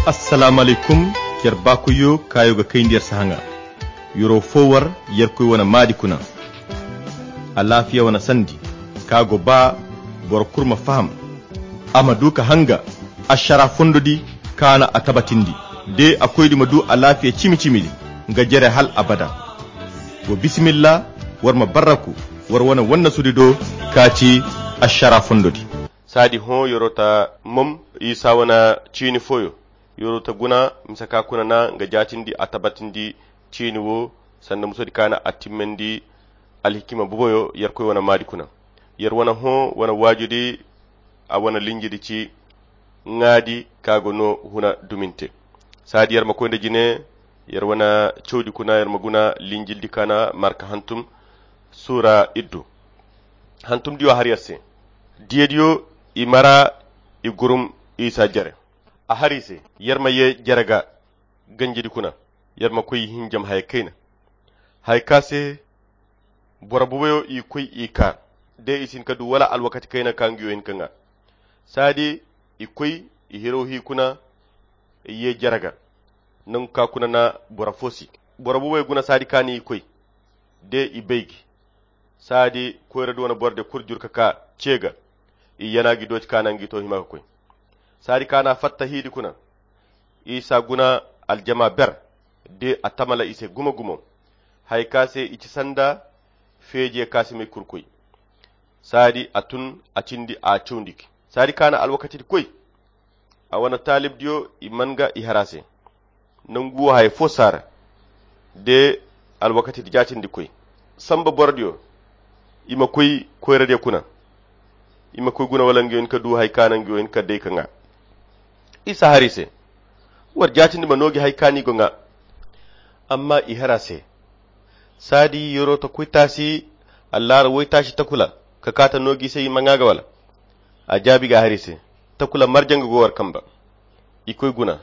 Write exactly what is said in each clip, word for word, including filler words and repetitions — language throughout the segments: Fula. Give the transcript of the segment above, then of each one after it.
assalamu alaikum yarbakuyo kayo ga kai ndiyar sahanga yoro fowar yarkoy wana madi kuna a lafiya wana sandi kago ba borkurma faham amadu ka hanga ashara fondodi kana atabatindi de akoydi madu a lafiya cimi cimi ga jere hal abada wa bismillah warma baraku war wana wanna sudido kaci ashara fondodi sadi ho yorota mom isa wana chini foyo yorota guna misaka kuna na ga jatindi atabatindi chini wo sanda musodi kana atimendi alhikima buboyo yarkoy wana madi kuna yar wana ho wana wajudi a wana linjidi ci ngadi kago no huna duminte sadi yar makonde jine yar wana chodi kuna yar maguna linjildi kana marka hantum sura iddu hantum diwa har yasse diediyo imara igurum isa jare a harise yarma ye jaraga ganjidi kuna yarma koy hinjam hay kaina hay kase borabuyo i koy ika de isin kadu wala al wakati kaina kangiyo en kanga sadi i koy i hero hi kuna ye jaraga nan ka kuna na borafosi borabuyo guna sadi kani i koy de i beygi sadi koyra do na borde kurjur kaka cega i yanagi doci kanangi to himaka koy sadi kana fatta hidi kuna isa guna aljama ber de atamala ise guma gumo hay kase ici sanda feje kase me kurkoy sadi atun acindi a chondiki sadi kana alwakati koy a wana talib dio imanga i harase nangu hay fosara de alwakati jacindi koy samba bordio ima koy koyrade kuna ima koy guna wala ngiyon ka du hay kana ngiyon ka de kanga isa harise war jatindi manogi hay kani gonga amma i harase sadi yoro to kuitasi allar woitashi takula ka kata nogi sai mangaga wala ajabi ga harise takula marjanga go war kamba ikoy guna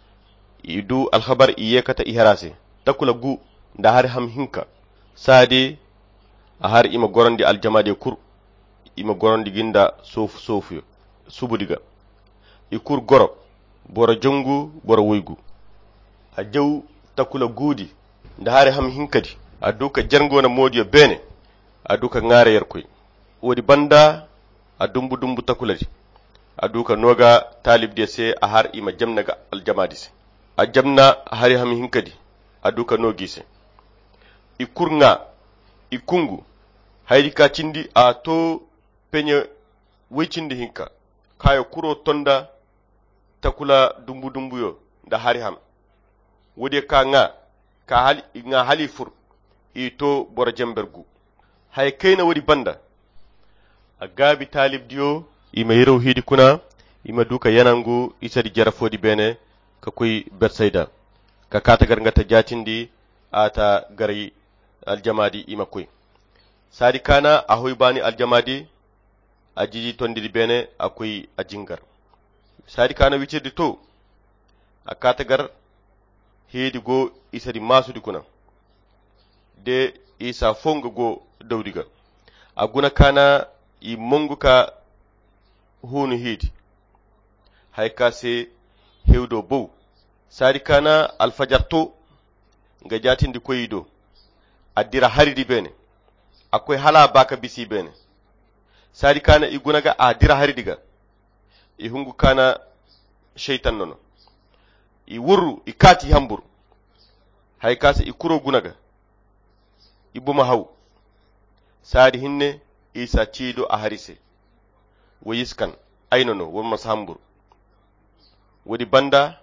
idu alkhabar iye kata i harase takula gu da har ham hinka sadi a har ima gorondi aljamade kur ima gorondi ginda sofu sofu subudiga ikur goro bora jongu bora woygu a jaw takula gudi da har ham hinkadi aduka jarngona modiyo bene aduka ngare yarkoy wodi banda adumbu dumbu takuladi aduka noga talib de se a har ima jamnaga aljamadi se a jamna hari ham hinkadi aduka nogise ikurnga ikungu haydi ka cindi a to penye wecindi hinka kayo kuro tonda takula dumbu dumbu yo da hari ham wodi ka nga ka hali nga hali fur ito bora jambergu hay kayna wodi banda a gabi talib diyo ima yero hidi kuna ima duka yanangu isadi jarafodi bene ka koy bersayda ka kata gar ngata jatindi ata gari aljamadi ima koy sadi kana ahoy bani aljamadi ajiji tondiri bene akoy ajingar sadi kana wicirdi to a kata gar hedi go isadi masudi kuna de isa fonga go dawdiga aguna kana i monguka hunu hidi hay kase hewdo bow sadi kana alfajarto nga jatindi koyido addira haridi bene akoy hala baka bisi bene sadi kana i gunaga adira haridiga i hungu kana shaytan nono i wurru i kati hambur hay kase i kuro gunaga ibuma haw sadi hinne isa ciido a harise woyiskan aynono won masambur wodi banda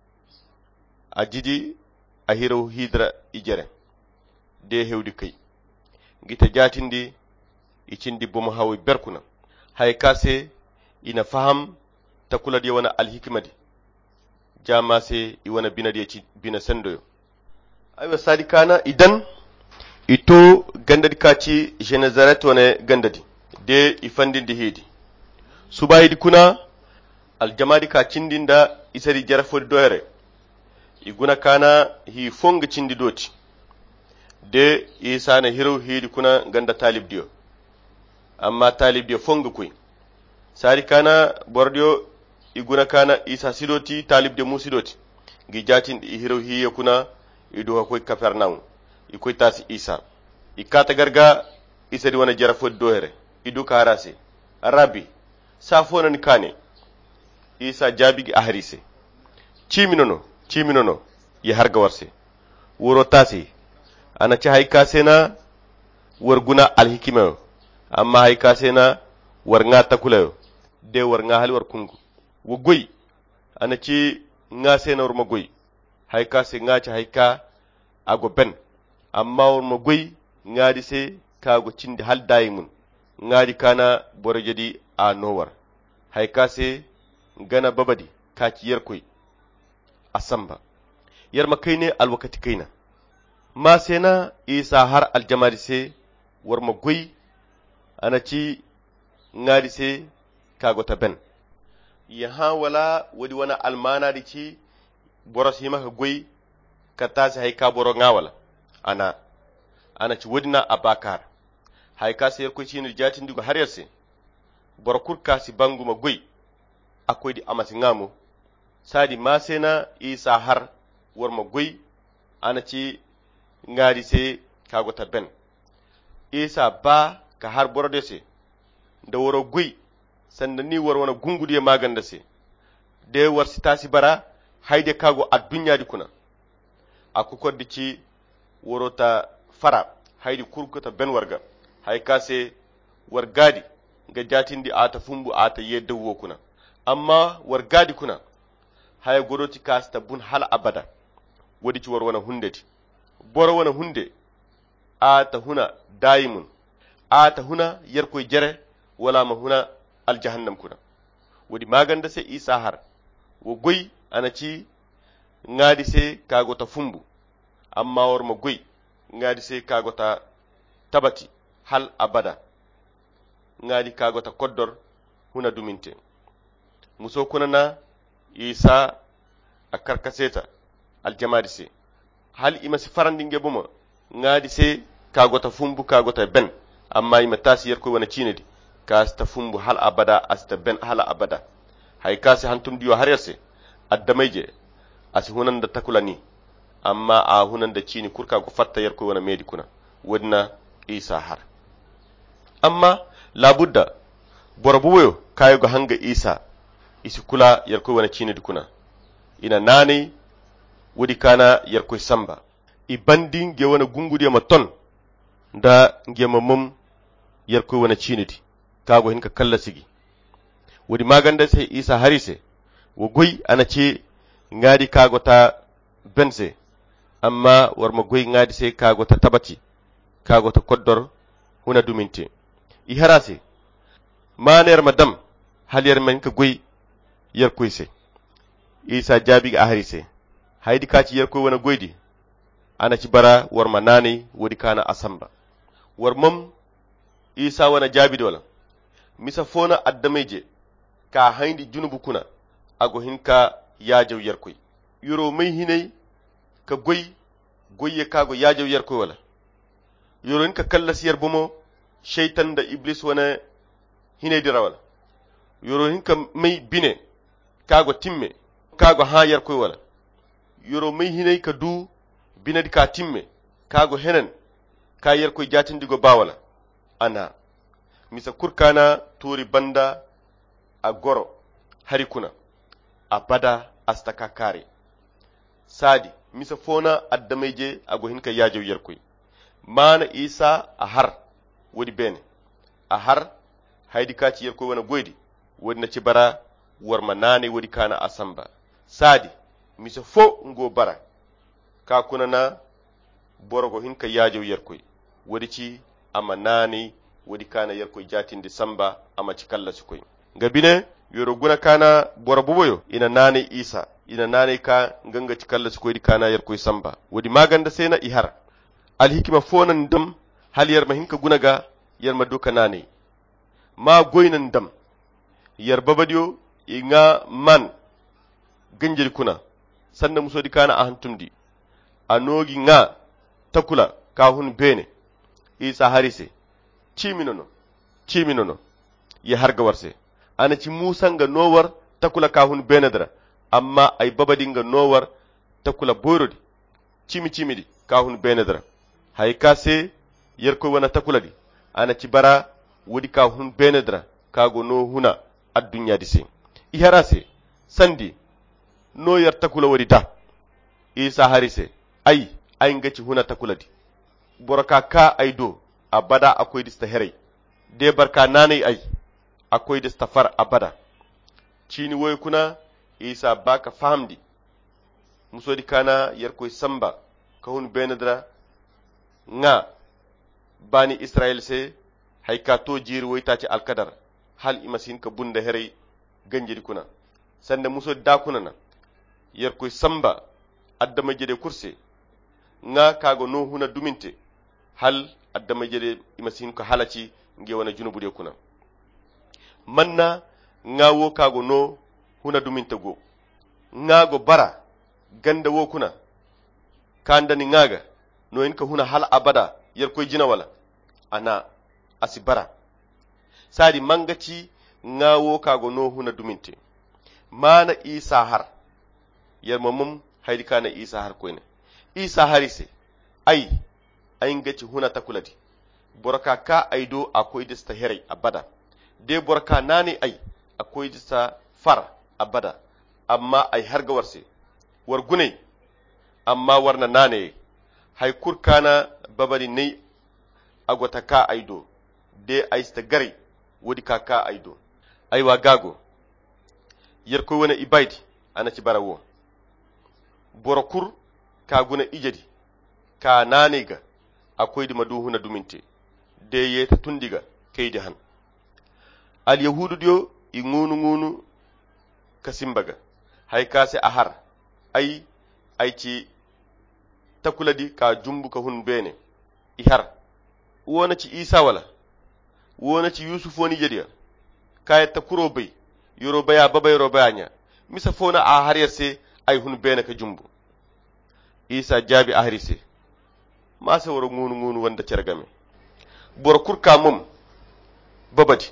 a jidi a hiro hidra ijere de hewdi kay gita jatindi i cindi buma haw berkuna hay kase ina faham takuladi wana alhikmadi jamase i wana binadi ci bina sendoyo aywa sadi kana idan ito gandadi kaci genezaret wane gandadi de ifandindi hedi subayidi kuna aljamadi ka cindinda isari jarafodi doyere iguna kana hi fonga cindi doti de isana hiro hedi kuna ganda talib diyo amma talib diyo fonga kuy sari kana bordio iguna kana isa sidoti talib de musidoti gi jatin di hiro hiye kuna idu koy kafarnaw ikoy tasi isa ikata garga isa di wana jara fod dohere idu karase arabi safona ni kane isa jabigi ahrise ciminono ciminono ya harga warse woro tasi ana ci hayka sena war guna alhikima amma hayka sena war nga takulayo de war nga hal war kungu wo goy ana ci nga sena war ma goy hayka se nga ci hayka ago ben amma war ma goy ngadi se kago cindi hal daimun ngadi kana borojedi a nowar hayka se gana babadi kaci yerkoy asamba yar makaine alwakati kaina ma sena isa har aljamari se war ma goy ana ci ngadi se kago ta ben ya ha wala wadi wana almana di ci boros yi maka goy ka tasi hayka boro ngawala ana ana ci wadina abakar hayka se ko ci ni jatin digo har yarse boro kurka si bangu ma goy akoy di amasi ngamo sadi ma sena isa har war ma goy ana ci ngadi se kago ta ben isa ba ka har boro dese da woro goy sanda ni war wana gungudiye maganda se de war sitasi bara hayde kago a dunya di kuna aku koddi ci woro ta fara haydi kurkota ben warga hay kase war gadi ga jatindi ata fumbu ata yedda wo kuna amma war gadi kuna hay godoti kasta bun hal abada wodi ci war wana hundeti boro wana hunde ata huna daimun ata huna yerkoy jere wala ma huna aljahannam kuna wodi maganda se isa har wo goy ana ci ngadi se kagota fumbu amma war ma goy ngadi se kagota tabati hal abada ngadi kagota koddor huna duminte muso kunana isa a karkaseta aljamadi se hal ima si farandinge buma ngadi se kagota fumbu kagota ben amma ima tasi yerko wana cinedi kasta fumbu hal abada asta ben hal abada hay kasi hantum diyo har yarse addamayje asi hunan da takulani amma a hunan da cini kurka ko fatta yerko wana medi kuna wadna isa har amma labudda borobuwo kayo go hanga isa isi kula yerko wana cini dukuna ina nani wudi kana yerko samba ibandi nge wana gungudi ma ton da nge mamum yerko wana cini di kago hinka kalla sigi wudi maganda sai isa harise wo goy ana ce ngadi kago ta bense amma war ma goy ngadi sai kago ta tabati kago ta koddor huna duminte i harase maner madam hal yar men ka goy yar koyse isa jabi ga harise haydi kaci yar koy wana goydi ana ci bara war ma nani wudi kana asamba war mum isa wana jabi dola misa fona addameje ka hayndi junubu kuna ago hinka yajaw yarkoy yoro may hinay ka goy goyye kago yajaw yarkoy wala yoro hinka kallas yar bumo shaytan da iblis wana hinay dira wala yoro hinka may bine kago timme kago ha yarkoy wala yoro may hinay ka du binadi ka timme kago henen ka yarkoy jatindigo bawala ana misa kurkana turi banda a goro harikuna a bada astaka kare sadi misa fona addameje ago hinka yajaw yerkoy mana isa a har wodi bene a har haydi kaci yerkoy wana goydi wodi na ci bara warma nane wodi kana asamba sadi misa fo ngo bara ka kuna na borogo hinka yajaw yerkoy wodi ci amma nane wodi kana yerkoy jatinde samba ama ci kalla sukoy ngabine yoro guna kana borobuboyo ina nane isa ina nane ka nganga ci kalla sukoy di kana yerkoy samba wodi maganda sena ihar al hikima fonan dam hal yar mahinka gunaga yar maduka nane ma goynan dam yar babadiyo inga man ganjiri kuna sanda musodi kana ahantumdi anogi nga takula ka hun bene isa harise ciminono ciminono ya harga warse ana ci musanga nowar takula ka hun benadra amma ay babadinga nowar takula borodi cimi cimidi ka hun benadra hay kase yerko wana takula di ana ci bara wodi ka hun benadra kago no huna addunya dise iharase sandi no yar takula wadi da isa harise ai ai ngaci huna takula di boraka ka ai do abada akwai dista herai de barka nanai ai akwai dista far abada cini woy kuna isa baka famdi musodi kana yar koy samba ka hun benadra nga bani israel se hay ka to jiri woy taci alkadar hal imasin ka bunda herai ganjiri kuna sanda musodi da kuna na yar koy samba addama jede kurse nga kago no huna duminte hal addama jede imasin ko halaci nge wana junubu de kuna manna nga wo kago no huna duminta go ngago bara ganda wo kuna kanda ni ngaga no en ka huna hal abada yar koy jina wala ana asibara sadi mangaci ngawo kago no huna duminte mana isa har yar mamum haydi kana isa har koyne isa harise ai ai ngaci huna takuladi boraka ka aido akoy dista herai abada de boraka nani ai akoy dista far abada amma ai har ga warse war gunai amma warna nane hay kurkana babali nei agwata ka aido de aista gari wodi ka ka aido ai wa gago yer ko wona ibaidi ana ci barawo borokur ka guna ijedi ka nane ga akoy di maduhuna duminte de yeta tundiga kaydi han al yahudu dio i ngunu ngunu kasimbaga hay kase ahar ay ay ci takuladi ka jumbu ka hun bene ihar wona ci isa wala wona ci yusuf woni jediya kay ta kuro bay yoro baya babay ro bayanya misa fona a har yarse ay hun bene ka jumbu isa jabi ahrise ma sa woro ngunu ngunu wanda cergame bor kurka mum babadi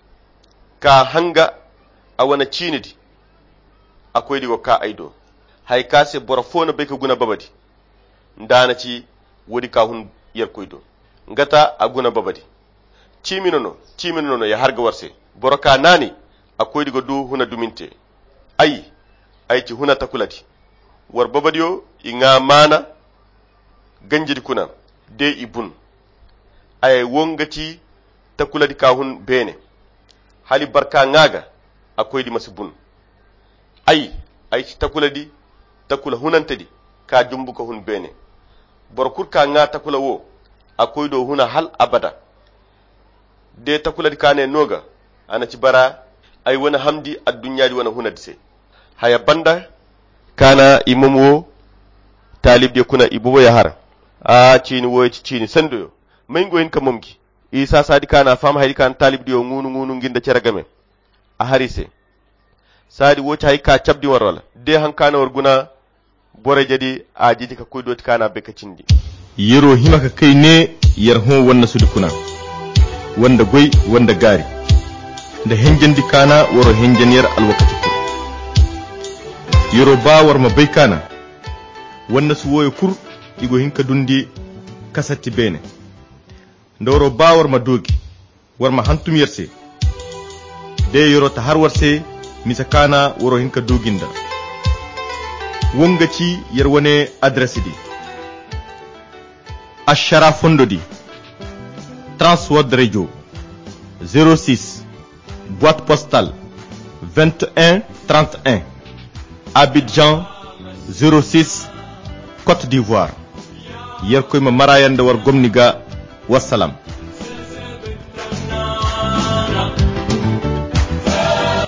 ka hanga a wana cinidi akwai digo ka aido hay kase bor fona be ka guna babadi ndana ci wodi ka hun yer koydo ngata a guna babadi ciminono ciminono ya harga warse bor ka nani akwai digo du huna duminte ai ai ci huna takulati war babadiyo inga mana ganjidi kuna de ibun ay wongati takuladi ka hun bene hali barka ngaga akwai di masubun ai ai takuladi takula hunantadi ka jumbu ka hun bene borkur ka nga takula wo akwai do huna hal abada de takuladi kane noga ana ci bara ai wani hamdi addunyadi wani hunadi se haya banda kana imam wo talib de kuna ibubo ya har a cini wo ci cini sandoyo mai goyin ka mumki isa sadi kana fam haydi kan talib dio ngunu ngunu ginda ceragame a harise sadi wo tay ka cabdi warwala de han kana warguna bore jadi a jidi ka koydo kana be ka cindi yero himaka kai ne yar ho wonna sudi kuna wanda goy wanda gari da henjandi kana woro henjaniyar alwakati kur yero ba war ma bay kana wonna su woyo kur igo hinka dundi kasatti bene ndoro bawar ma dogi war ma hantum yerse de yoro ta har warse misakana woro hinka doginda wongaci yer wone adresse di ashara fondo di Transworld Radio zéro six boîte postale vingt et un trente et un Abidjan zéro six Côte d'Ivoire yer koy ma marayande war gomniga wassalam.